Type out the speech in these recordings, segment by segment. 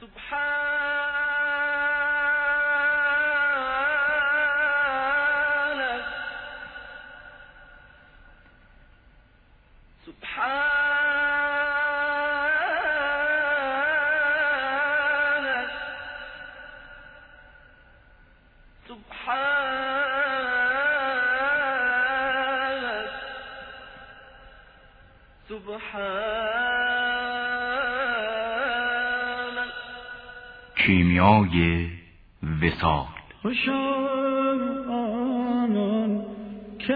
کیمیای وصال. خوشا آنان که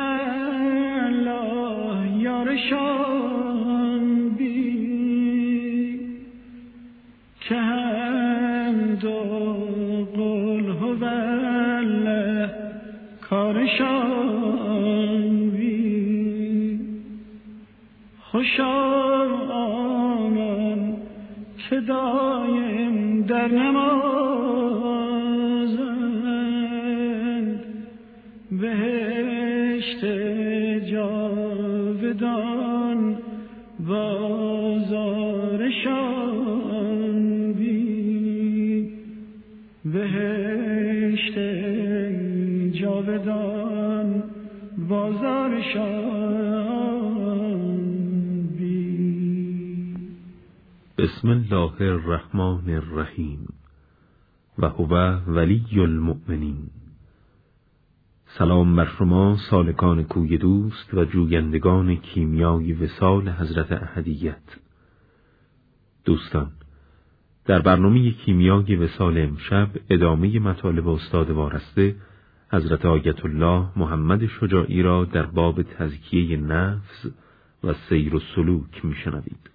الله یارشان بی که حمد و قل هو الله کارشان بی. خوشا آنان که دایم در نمازند بهشت جاودان بازارشان بی. بهشت جاودان بازارشان بی. بسم الله الرحمن الرحیم. و هو ولی المؤمنین. سلام بر شما سالکان کوی دوست و جویندگان کیمیای وصال حضرت احدیت. دوستان، در برنامه کیمیای وصال امشب ادامه مطالب استاد وارسته حضرت آیت الله محمد شجاعی را در باب تزکیه نفس و سیر و سلوک میشنوید.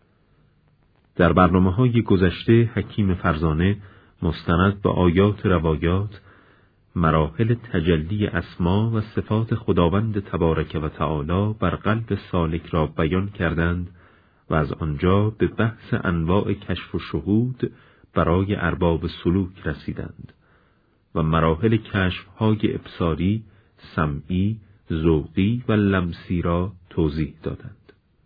در برنامه‌های گذشته حکیم فرزانه مستند به آیات روایات مراحل تجلی اسما و صفات خداوند تبارک و تعالی بر قلب سالک را بیان کردند و از آنجا به بحث انواع کشف و شهود برای ارباب سلوک رسیدند و مراحل کشف‌های ابصاری، سمعی، ذوقی و لمسی را توضیح دادند.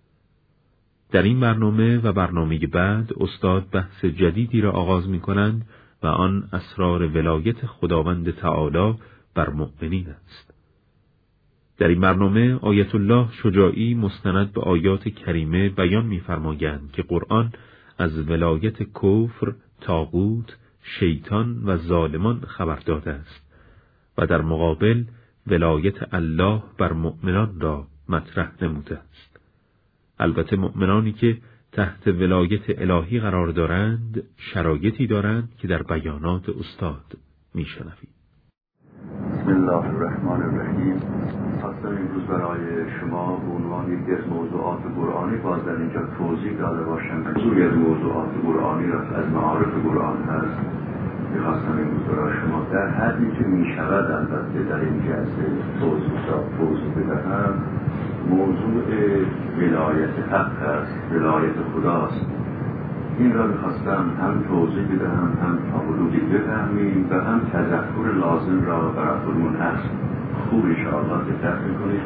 در این برنامه و برنامه بعد استاد بحث جدیدی را آغاز می کنند و آن اسرار ولایت خداوند تعالی بر مؤمنین است. در این برنامه آیت الله شجاعی مستند به آیات کریمه بیان می‌فرمایند که قرآن از ولایت کفر، طاغوت، شیطان و ظالمان خبر داده است و در مقابل ولایت الله بر مؤمنان را مطرح نموده است. البته مؤمنانی که تحت ولایت الهی قرار دارند شرایطی دارند که در بیانات استاد میشنوید. بسم الله الرحمن الرحیم. خواستم امروز برای شما به عنوان یکی از موضوعات قرآنی باز در اینجا توضیح داده باشم. منظوری از موضوعات قرآنی را از معارف قرآن هست میخواستم امروز برای شما در حدی که میشود البته در این جلسه توضیح بدهم. موضوع ولایت حق است، ولایت خداست. این را میخواستم هم توضیح بدهم، هم تا حدودی بفهمیم و هم تذکر لازم را برای خودمون هست. خوب انشاءالله دقت میکنید.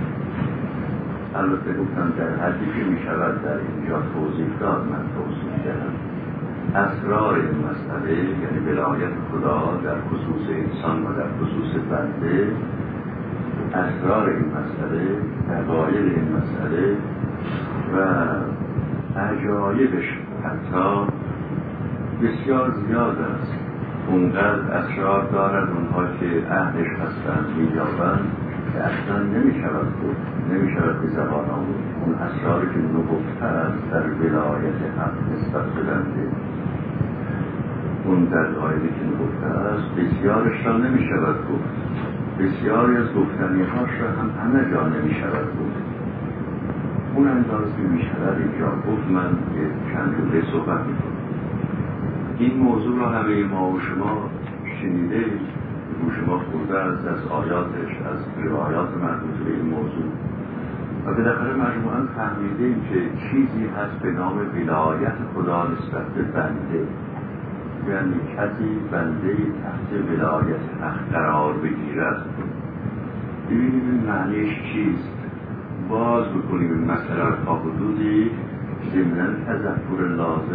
البته گفتم در حدی که میشود در اینجا توضیح داد من توضیح دهم. اسرار این مسئله یعنی ولایت خدا در خصوص انسان و در خصوص بنده، اسرار این مسئله، دقایق این مسئله و عجایبش حتی بسیار زیاد است. اونقدر اسرار دارد اونها که اهلش هستند می‌یابند که اصلا نمی‌شود به زبان آورد. اون اسراری که نهفته است در ولایت حق نسبت به بنده، اون دلایلی که نهفته است بسیارش را نمی‌شود گفت. بسیاری از گفتنی‌هاش را هم همه جا نمی‌شود گفت. اون اندازه که می‌شود اینجا گفت. من چند جمله صحبت می‌کنم. این موضوع را همه ما و شما شنیده، گوش ما خورده است از آیاتش، از روایات مربوط به این موضوع و بالاخره مجموعاً فهمیدیم که چیزی هست به نام ولایت خدا نسبت به بنده. یعنی کسی بنده تحت ولایت حق قرار بگیرد. ببینیم این معنیش چیست. باز بکنیم این مسئله تا حدودی ضمناً تذکر لازم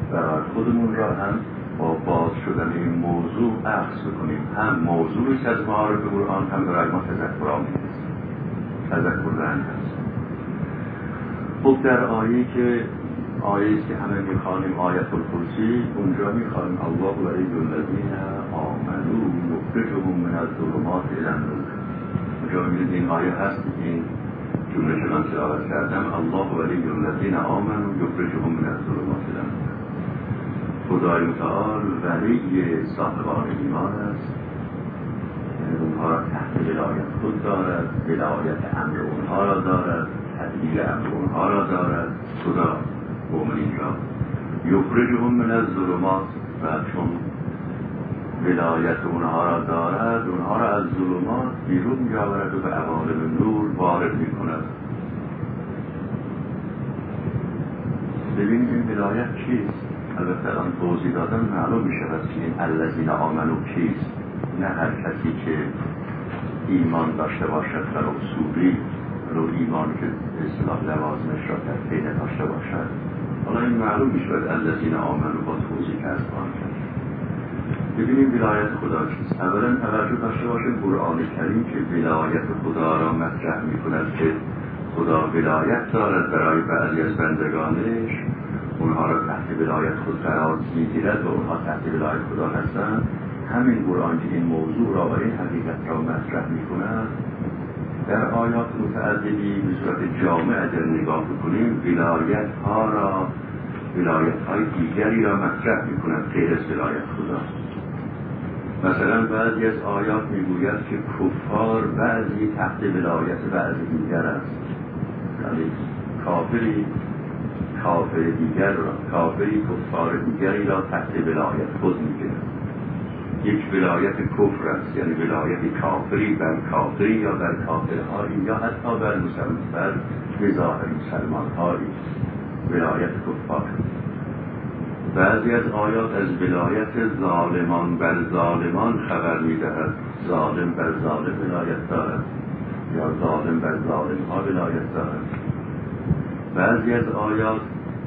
برای خودمون را هم با باز شدن این موضوع اخذ کنیم. هم موضوعی که از معارف قرآن هم برای ما تذکر آمیز تذکر دهنده است. خب در آیه‌ای که که همه میخوانیم آیت الکرسی، اونجا میخوانیم الله ولی الذین آمنوا یخرجهم من الظلمات الی النور. اونجا میبینید این آیه هست، این جمله که من تلاوت کردم، الله ولی الذین آمنوا یخرجهم من الظلمات الی النور. خدای متعال ولی صاحبان ایمان است، اونها را تحت ولایت خود دارد، ولایت امر اونها را دارد، تدبیر امر اونها را دارد. خدا مؤمنین را یخرجهم من الظلمات، و چون ولایت اونها را دارد، اونها را از ظلمات بیرون می‌آورد و به عوالم نور وارد می‌کند. ببینید این ولایت چیست؟ البته الان توضیح دادن معلوم می‌شود که این الذین آمنوا کیست. نه هر کسی که ایمان داشته باشد در اصولی، رو ایمان که اصلاح لوازمش را در پی داشته باشد. حالا این معلوم می‌شود الذین آمنوا با توضیح که از آن کرد. ببینیم ولایت خدا چیست. اولا توجه داشته باشیم قرآن کریم که ولایت خدا را مطرح می‌کند که خدا ولایت دارد برای بعضی از بندگانش، اونها را تحت ولایت خود قرار می‌گیرد و اونها تحت ولایت خدا هستند. همین قرآن که این موضوع را و این حقیقت را مطرح می‌کند، در آیات متعددی به صورت جامع اگر نگاه بکنیم ولایت های دیگری را مطرح می‌کند غیر از ولایت خدا. مثلا بعضی از آیات میگوید که کفار بعضی تحت ولایت بعضی دیگر است، یعنی کافری کفار دیگری را تحت ولایت خود می‌گیرد. یک ولایت کفر است، یعنی ولایت کافری بر کافری یا بر کافرهایی یا حتی بر بظاهر مسلمانهایی، ولایت کفار. بعضی از آیات از ولایت ظالمان بر ظالمان خبر می‌دهد. ظالم بر ظالم ولایت دارد یا ظالم بر ظالم‌ها ولایت دارد. بعضی از آیات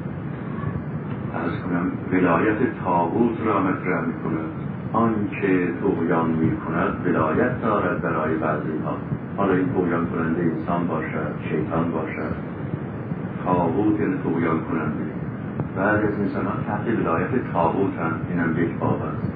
ولایت طاغوت را مطرح می‌کند. آنچه طغیان می‌کند ولایت دارد برای بعضی‌ها. حالا این طغیان کننده انسان باشد، شیطان باشد، طاغوت یعنی طغیان کننده. بعضی از انسان‌ها تحت ولایت طاغوت‌اند، اینم یک باب است.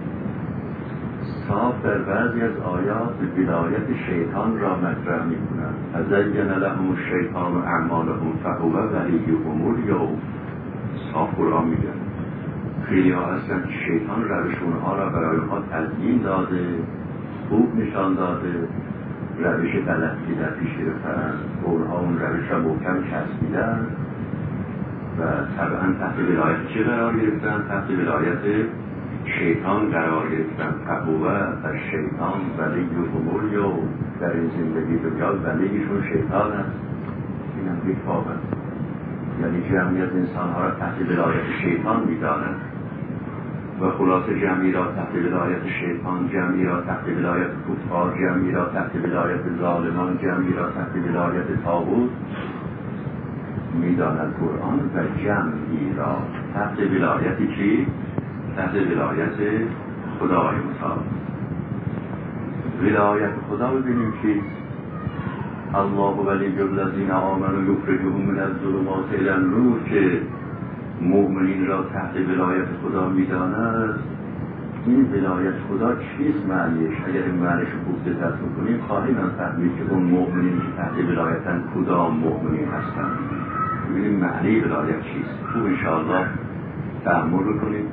صاف در بعضی از آیات ولایت شیطان را مطرح می‌کند. فزین لهم الشیطان اعمالهم فهو ولیهم الیوم. صاف قرآن میگه خیلی ها هستن که شیطان روش اونها را برای اونها تزیین داده، خوب نشان داده، روش غلطی در پیش گرفتن، اونها اون روش را محکم چسبیدن و طبعا تحت ولایت چه قرار گرفتن؟ تحت ولایت شیطان قرار گرفتن. فهو و شیطان ولیهم الیوم، در این زندگی دنیا ولیشون شیطان است. اینم یک باب است، یعنی جمعی از انسان‌ها را تحت ولایت شیطان می‌دانند و خلاص جمعی را تحت ولایت شیطان، جمعی را تحت ولایت کفار، جمعی را تحت ولایت ظالمان، جمعی را تحت ولایت طاغوت می‌داند قرآن و جمعی را تحت ولایت چی؟ تحت ولایت خدای متعال. ولایت خدا ببینیم چیست؟ الله ولی الذین آمنوا یخرجهم من الظلمات الی النور، که مؤمنین را تحت ولایت خدا می‌داند. این ولایت خدا چیست معنیش؟ اگر این معنیش رو خوب دقت کنیم خواهیم فهمید که اون مؤمنین که تحت ولایتن کدام مؤمنین هستند. ببینیم معنی ولایت چیست. خوب انشاءالله تأمل بکنیم.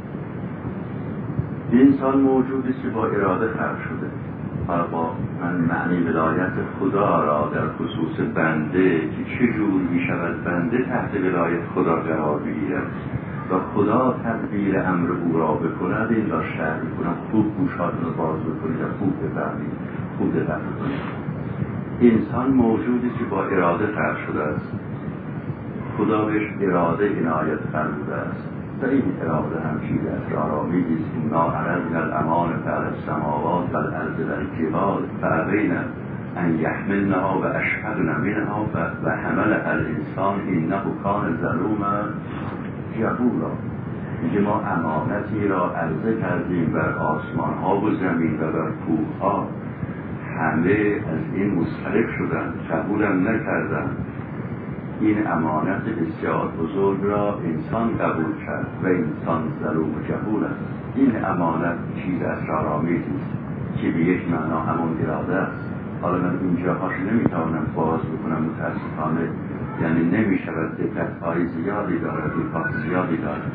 انسان موجودی که با اراده خلق شده. حالا با من معنی ولایت خدا را در خصوص بنده که چجور می شود بنده تحت ولایت خدا قرار بگیرد و خدا تدبیر امر او را بکند، این را شرح می‌کنم. خوب گوشاتون رو باز بکنید و خوب بفهمید، خوب دقت بکنید. انسان موجودی که با اراده خلق شده است. خدا بهش اراده عنایت فرموده است و این اراده هم چیز است آرامیدی است. انا عرضنا الامانة علی السماوات والارض والجبال فابین ان یحملنها و اشفقن منها و حملها الانسان انه کان ظلوما جهولا. میگه ما امانتی را عرضه کردیم بر آسمان ها و زمین و بر کوه ها، همه از این مضطرب شدند، قبولم نکردند. این امانت بسیار بزرگ را انسان قبول کرد و انسان ظلوم و جهول است. این امانت چیز اسرارآمیزی است که به یک معنا همون اراده است. حالا من اینجاهاش نمیتوانم باز بکنم متاسفانه، یعنی نمیشود، دقت‌های زیادی دارد، دقت زیادی دارد.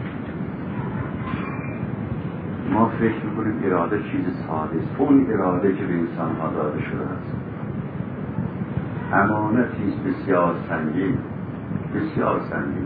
ما فکر میکنیم اراده چیز ساده است، اون اراده که به انسان ها داده شده است امانتی است بسیار سنگین، بسیار سنگین.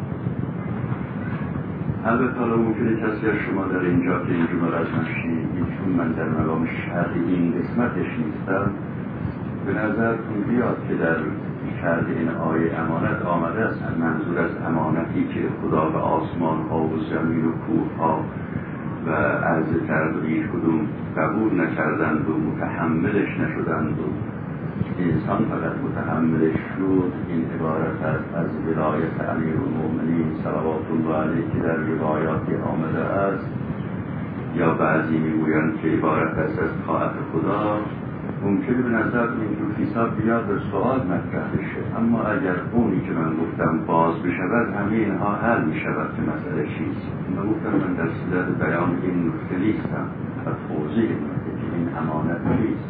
البته حالا ممکنه کسی از شما در اینجا که این جمله از من شنیدید، چون من در مقام شرح این قسمتش نیستم، به نظرتون بیاد که در شرح این آیه امانت آمده است منظور از امانتی که خدا به آسمان ها و زمین و کوه ها و عرض کرد و هیچ کدوم قبول نکردند و متحملش نشدند و انسان فقط متحملش شد. این عبارت از ولایت امیرالمؤمنین صلوات الله علیه که در روایاتی آمده است، یا بعضی میگویند که عبارت است از طاعت خدا. ممکنه به نظر اینجور حساب بیاد و سوال مطرح بشه، اما اگر اونی که من گفتم باز بشود همه اینها حل میشود که مسئله چیست. من گفتم من در صدد بیان این نکته نیستم و توضیح نکته که این امانت نیست.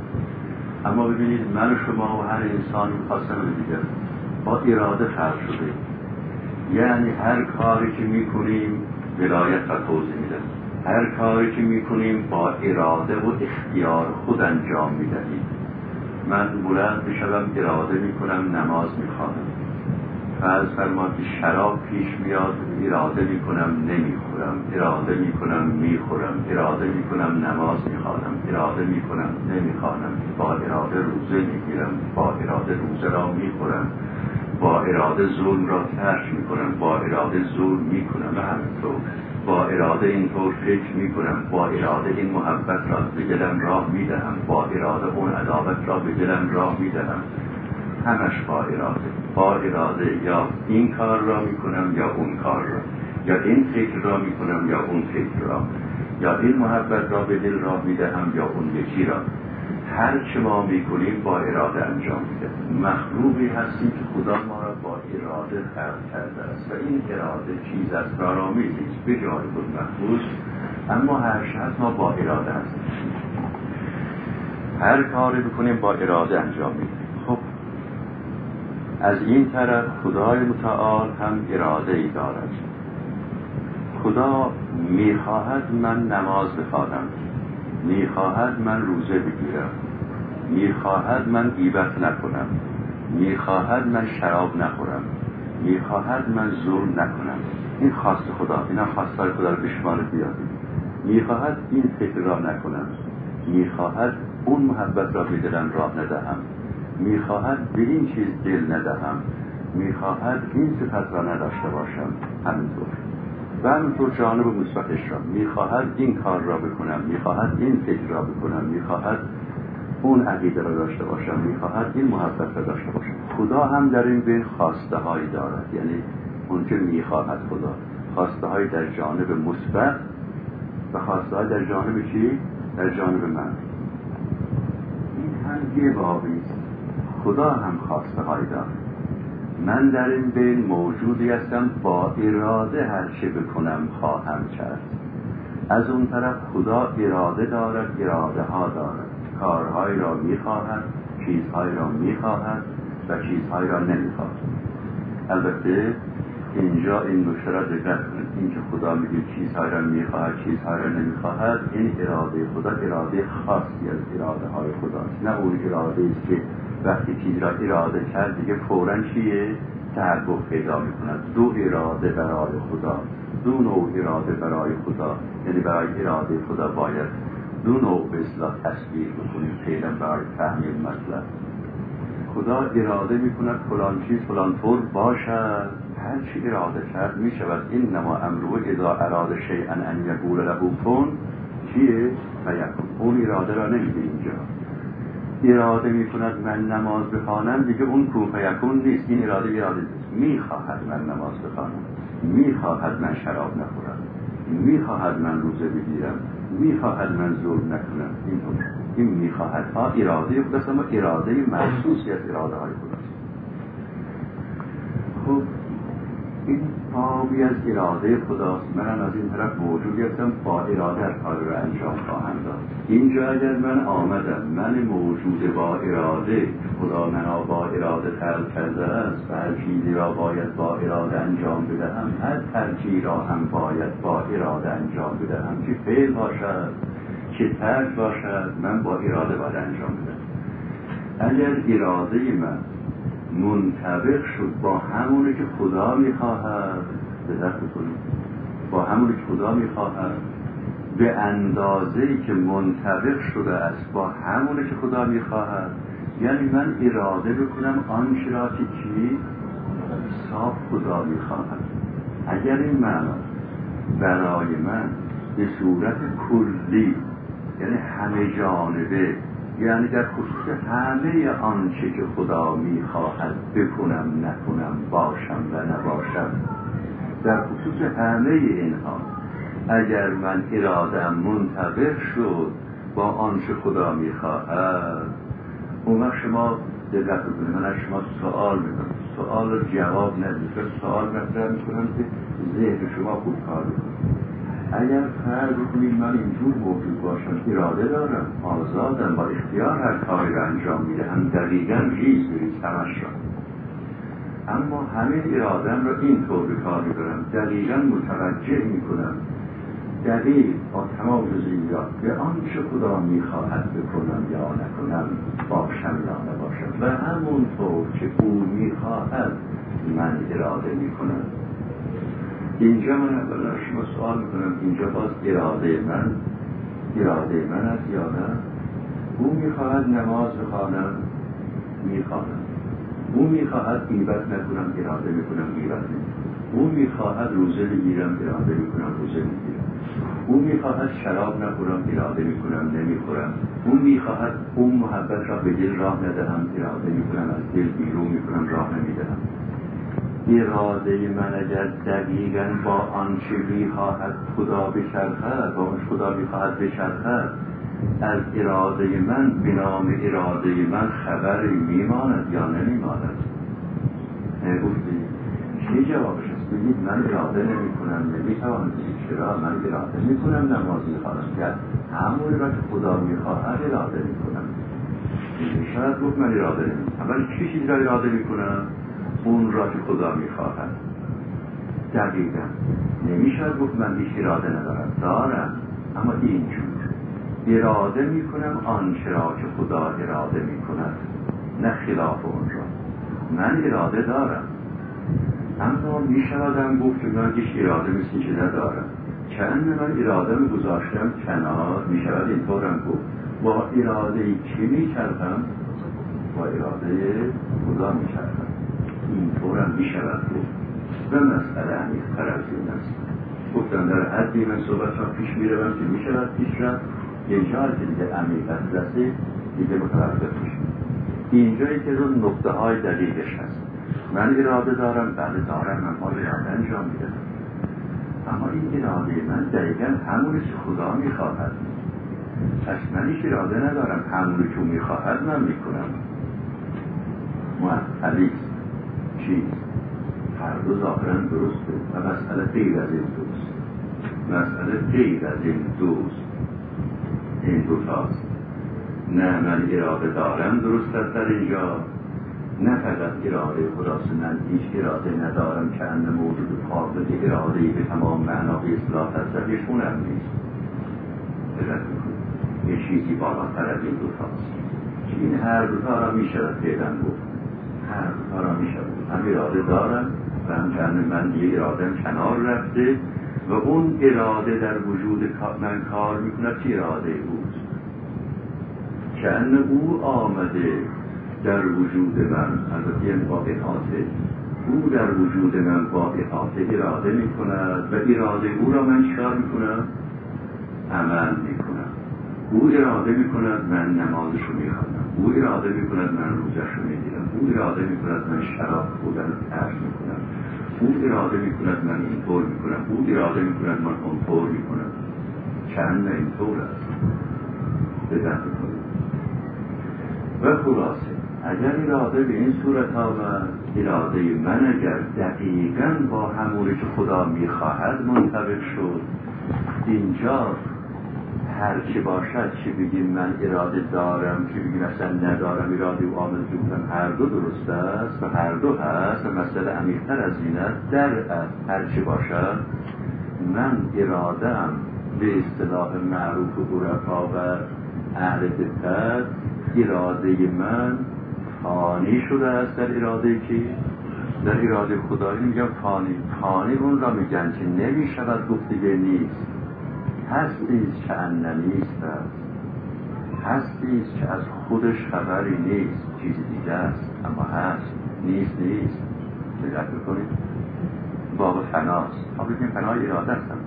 اما ببینید من و شما و هر انسانی خواستم دیگر با اراده خلق شده، یعنی هر کاری که میکنیم ولایت را توضیح میده، هر کاری که میکنیم با اراده و اختیار خود انجام میدهیم. من بلند میشوم اراده میکنم نماز میخوانم، فرض فرما که شراب پیش میاد اراده میکنم نمیخورم، اراده میکنم میخورم، اراده میکنم نماز میخوانم، اراده میکنم نمیخوانم، با اراده روزه میگیرم، با اراده روزه را میخورم، با اراده ظلم را ترک میکنم، با اراده ظلم میکنم و همینطور با اراده اینطور فکر میکنم، با اراده این محبت را به دلم راه میدهم، با اراده اون عداوت را به دلم راه میدهم. همش با اراده یا این کار را میکنم یا اون کار را، یا این فکر را میکنم یا اون فکر را، یا این محبت را به دل راه میدهم یا اون یکی را. هر چه ما میکنیم با اراده انجام میده. مخلوقی هستیم که خدا ما را با اراده خلق کرده است و این اراده چیز اسرارآمیزی است به جای خود محفوظ، اما هر شخص ما با اراده هستیم، هر کاری بکنیم با اراده انجام میده. خب از این طرف خدای متعال هم اراده ای دارد. خدا میخواهد من نماز بخوانم، میخواهد من روزه بگیرم، میخواهد من غیبت نکنم، میخواهد من شراب نخورم، میخواهد من ظلم نکنم. این خواست خدا، اینا خواستار خدا رو به شمار بیارید. میخواهد این فکر را نکنم، میخواهد اون محبت را به دلم راه ندهم، میخواهد به این چیز دل ندهم، میخواهد این صفت را نداشته باشم، همینطور و همینطور جانب مثبتش را میخواهد این کار را بکنم، میخواهد این فکر را بکنم، میخواهد اون عقیده را داشته باشم، میخواهد این محبت را داشته باشم. خدا هم در این بین خواسته هایی دارد، یعنی اون که میخواهد خدا خواسته هایی در جانب مثبت و خواسته هایی در جانب چی؟ در جانب من. این هم یه بابی است. خدا هم خواسته هایی دارد. من در این بین موجودی هستم با اراده هر چه بکنم خواهم کرد. از اون طرف خدا اراده دارد، اراده ها دارد، کارهایی را میخواهد، چیزهایی را میخواهد و چیزهایی را نمیخواهد. البته اینجا این نکته را دقت کنید، این که خدا میگه چیزهایی را میخواهد، چیزهایی را نمیخواهد، این اراده خدا اراده خاصی از اراده های خداست، نه اون اراده است که وقتی چیز را اراده کرد دیگه فوراً چیه؟ تحقق پیدا میکند. دو اراده برای خدا، دو نوع اراده برای خدا، یعنی برای اراده خدا باید دو نوع به اصطلاح تصویر بکنیم فعلا برای تحمیل مطلب. خدا اراده میکند فلان چیز فلان طور باشد، هر چی اراده کرد میشود. انما امره اذا اراد شیئا ان یقول له کن چیه؟ فیکون. اون اراده را نمیده اینجا. اراده میکند من نماز بخوانم، دیگه اون کن فیکون نیست. این اراده نیست. میخواهد من نماز بخوانم، میخواهد من شراب نخورم، میخواهد من روزه بگیرم، میخواهد من ظلم نکنم. این میخواهد ها اراده خداست، اما اراده محسوسی از اراده های خداست. خب این تابی از اراده خداست. منم از این طرف موجود گرفتم، با اراده کار رو انجام خواهم داد. اینجا اگر من آمدم، من موجود با اراده، خدا منو با اراده خلق کرده است و هر چیزی را باید با اراده انجام بدهم، هر ترجیح را هم باید با اراده انجام بدهم، که فعل باشد که ترک باشد، من با اراده باید انجام بدم. اگر اراده من منطبق شد با همونی که خدا میخواهد، دقت بکنید، با همونی که خدا میخواهد، به اندازه‌ای که منطبق شده است با همونی که خدا میخواهد، یعنی من اراده بکنم آنچه را که کی صاف خدا میخواهد. اگر این معنا برای من به صورت کلی، یعنی همه جانبه، یعنی در خصوص همه آنچه که خدا میخواهد بکنم نکنم، باشم و نباشم، در خصوص همه اینها اگر من اراده‌ام منطبق شد با آنچه خدا میخواهد، اون وقت شما دقت بکنید، من از شما سوال میکنم، سوال رو جواب ندید، سوال مطرح میکنم که ذهن شما خوب کار بکنید. اگر فرض کنید من اینجور موجود باشم، اراده دارم، آزادم، با اختیار هر کاری را انجام میدهم، دقیقاً ریز همش را، اما همه اراده‌ام را اینطور به کار میبرم، دقیقاً متوجه میکنم، دقیق با تمام جزئیات به آنچه خدا میخواهد بکنم یا نکنم، باشم یا نباشم، و همونطور که او میخواهد من اراده میکنم. اینجا من اولا شما سوال میکنم، اینجا باز اراده من است یا نه؟ او میخواهد نماز بخوانم، میخوانم. او میخواهد غیبت نکنم، اراده میکنم غیبت نمیکنم. او میخواهد روزه بگیرم، اراده میکنم روزه میگیرم. او میخواهد شراب نخورم، اراده میکنم نمیخورم. او میخواهد اون محبت را به دل راه ندهم، اراده میکنم از دل بیرون میکنم، راه نمیدهم. اراده من اگر دقیقاً با آنچه میخواهد خدا بچرخد، با آنچه خدا میخواهد بچرخد، از اراده من به نام اراده من خبری میماند یا نمیماند؟ گفتید چی جوابش است؟ بگید من اراده نمی کنم، نمیتوانم. چرا؟ من اراده میکنم نماز میخوانم، که همون را که خدا میخواهد اراده میکنم. شاید گفت من اراده نمیکنم، ولی چی چیز را اراده میکنم؟ اون را که خدا میخواهد. دقیقا نمیشد گفت من هیچ اراده ندارم، دارم، اما اینجور اراده میکنم آنچه را که خدا اراده میکند، نه خلاف اون را. من اراده دارم، اما میشودم گفت که من هیچ اراده مثل که ندارم، چند من اراده می گذاشتم کنار. میشود اینطورم گفت با اراده کی میچرخم؟ با اراده خدا میچرخم. اینطورم میشود گفت. و مسئله عمیق‌تر از این است. گفتم در حدی من صحبت را پیش میروم که میشود پیش رفت، یه جایی که دیگه عمیق‌تر رسید دیگه متوقف میشه. اینجایی که رو نقطه های دقیقش هست. من اراده دارم، بله دارم، من با اراده انجام میدم، اما این اراده من دقیقا همونی که خدا میخواهد. پس من هیچ اراده ندارم، همونی که میخواهد من میکنم. معطلی چیز هر دو ظاهرا درسته و مسئله غیر از این دوست. مسئله غیر از این دوست، این دوتاست. نه من اراده دارم درست است در اینجا، نه فقط اراده خداست، من هیچ اراده ندارم که انه موجود قابل ارادهی به تمام معنا به اصلاح هست، یشون هم نیست. دقت بکنید یه چیزی بالاتر از این دوتاست. این هر دوتا را میشود پیدا بود، هر دوتا را میشود. هم اراده دارم و هم که من یه اراده‌ام کنار رفته و اون اراده در وجود من کار میکنه. چه اراده بود؟ که انه او آمده در وجود من، البته این با احاطه، او در وجود من با احاطه اراده می کند و اراده او را من چکار می کنم؟ عمل می کنم. او اراده می کند من نمازش رو می خوانم، او اراده می کند من روزش رو می گیرم، او اراده می کند من شراب خودم رو ترک می کنم، او اراده میکند من اینطور میکنم، او اراده میکند من اونطور میکنم. چند اینطور است بدن بکنید. و خلاصه اگر اراده به این صورت آمد، اراده من اگر دقیقاً با همونی که خدا میخواهد منطبق شد، اینجا هر چی باشد، چی بگیم من اراده دارم، چی بگیم اصلا ندارم اراده و عامل بودم، هر دو درست است و هر دو هست و مسئله عمیق‌تر از این است. در هر چی باشد من اراده‌ام به اصطلاح معروف و عرفا و اهل دقت، اراده من فانی شده است در اراده کی؟ در اراده خدایی. میگم فانی اون را میگن که نمی شود گفت دیگه نیست، هستیست که اننیست است، هستیست که از خودش خبری نیست، چیز دیگه است اما هست، نیست دقت بکنید. باب فناست، ما بگیم فنای اراده هستم.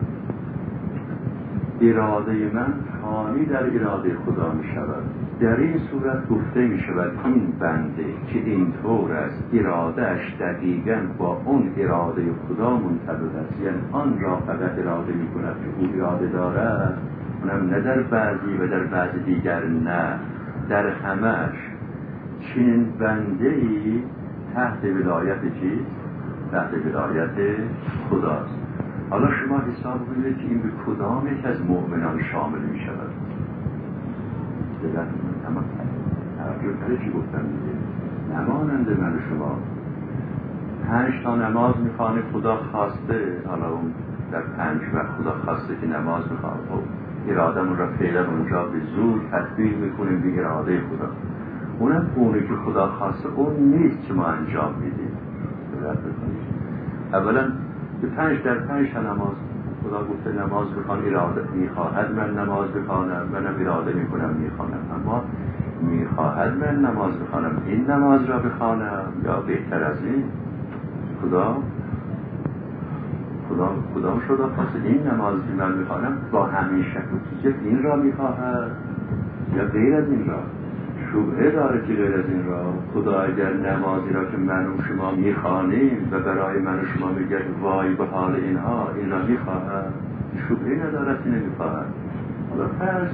اراده من فانی در اراده خدا می شود. در این صورت گفته می شود این بنده که اینطور است، ارادهش دقیقاً با اون اراده خدا منطبق است، یعنی آن را فقط اراده می کند که او اراده دارد، اونم نه در بعضی و در بعض دیگر، نه در همش. چنین بنده‌ای تحت ولایت چیست؟ تحت ولایت خداست. حالا شما حساب کنید که این به کدام یک از مؤمنان شامل می شود. اما توجه چی گفتم دیگه؟ نمانند من شما 5 تا نماز میخوانه، خدا خواسته، حالا اون در 5 وقت خدا خواسته که نماز میخوانه، خب ارادمون را فعلا اونجا به زور تطبیق میکنیم به اراده خدا. اونم اونی که خدا خواسته اون نیست که ما انجام میدیم. اولا به 5 در 5 تا نماز خدا گفته نماز بخوان، اراده میخواهد من نماز بخوانم، منم اراده میکنم میخوانم. اما میخواهد من نماز بخوانم، این نماز را بخوانم یا بهتر از این خدا شده خواسته این نماز که من بخوانم با همین شکل و چیز این را میخواهد یا غیر از این را. شبهه داره که غیر از این را خدا اگر نمازی را که من و شما میخوانیم و برای من و شما میگه وای به حال اینها، این را میخواهد، شبهه ندارد که نمیخواهد. حالا فرض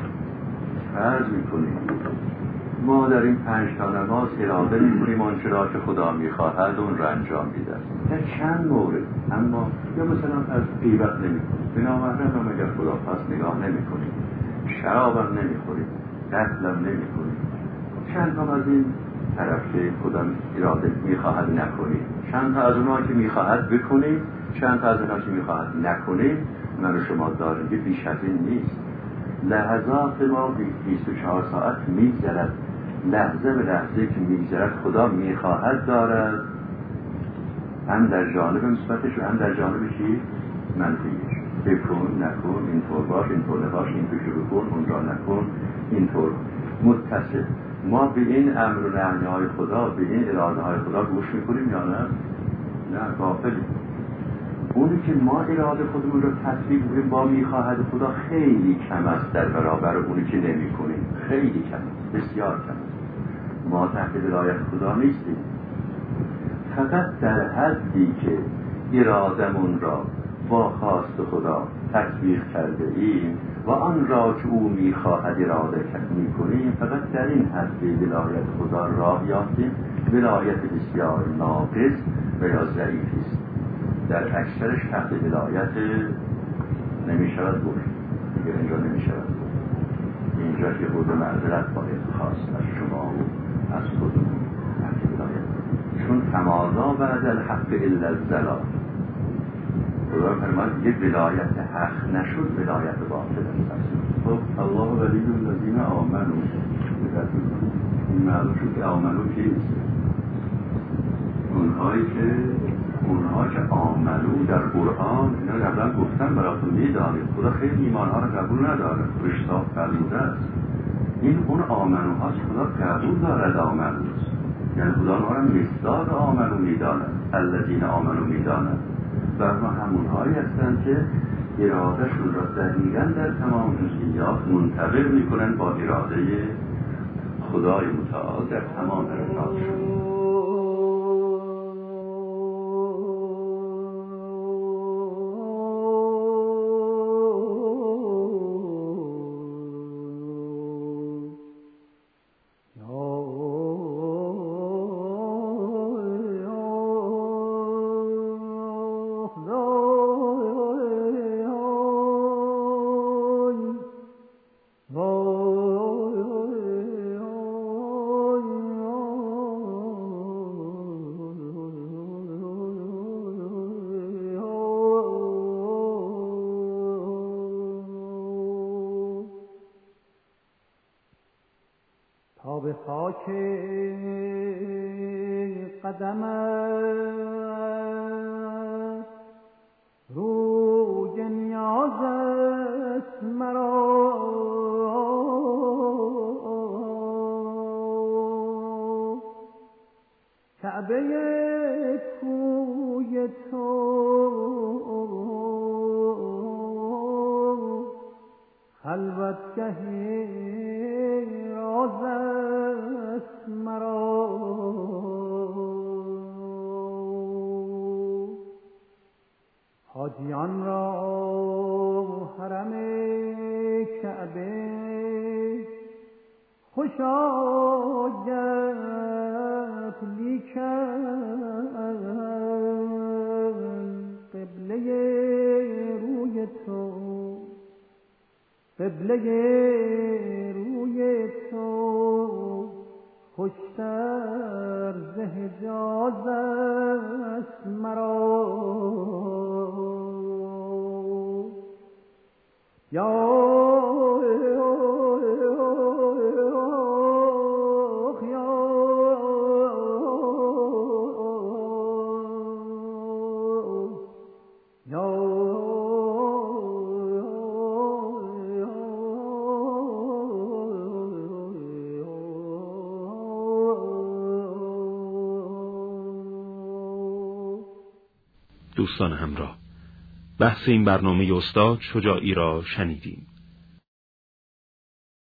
میکنیم ما در این 5 تا نماز اراده میکنیم آنچه را که خدا میخواهد اون را انجام میده در چند مورد. اما یا مثلا از غیبت نمیکنیم، به نامحرم هم اگر خدا خواست نگاه نمیکنیم، شرابم نمیخوریم، قتلم نمیکنیم. چند تا از این طرف که خدا اراده میخواهد نکنیم، چند تا از اونها که میخواهد بکنیم، چند تا از اونها که میخواهد نکنیم. من و شما داریم که بیش از این نیست. لحظات ما 24 ساعت میگذرد، لحظه به لحظه که میگذرد خدا میخواهد دارد، هم در جانب مثبتش و هم در جانب چی؟ منفیش. بکن، نکن، اینطور باش، اینطور نباش، این پیشو بکن، اون را نکن، اینطور متصل. ما به این امر و نهی‌های خدا، به این اراده های خدا گوش میکنیم یا نه؟ نه، غافلیم. اونی که ما اراده خودمون رو تطبیق می‌کنیم با میخواهد خدا خیلی کم است در برابر اونی که نمی کنیم. خیلی کم است، بسیار کم است. ما تحت ولایت خدا نیستیم. فقط در حدی که ارادمون را با خواست خدا تطبیق کرده ایم و آن را که او میخواهد اراده میکنیم، فقط در این حد ولایت خدا راه یافتیم. ولایت بسیار ناقص و یا ضعیفی است. در اکثرش تحت ولایت نمی شود بود. دیگه اینجا نمی شود بود. اینجا که بود معذرت باید خواست از شما و از خودمون تحت ولایت. چون تمالا بعد الحق الا الضلال. خدا فرماید دیگه ولایت حق نشد، ولایت باطل است. خب الله ولی الذین آمنوا. این معلوم شد که آمنو کیست؟ اونها که آمنو در قرآن، اینا قبلا گفتم براتون میدانید، خدا خیلی ایمانها رو قبول نداره، رشتاب فرموده است. این اون آمنو هاست خدا قبول دارد. آمنوست یعنی خدا اونها رو مصداق آمنو میداند، الذین آمنو میداند. و ما همونهایی هستند که ارادهشون را دقیقاً در تمام جزئیات منطبق میکنن با اراده خدای متعال در تمام حرکاتشون. خاک قدمت روی نیاز است مرا، کعبه کوی تو خلوتگه راز است مرا. حاجیان را حرم کعبه خوش آید، لیکن قبله روی تو، قبله روی تو خوشتر ز حجاز است مرا. دوستان همراه، بحث این برنامه استاد شجاعی را شنیدیم.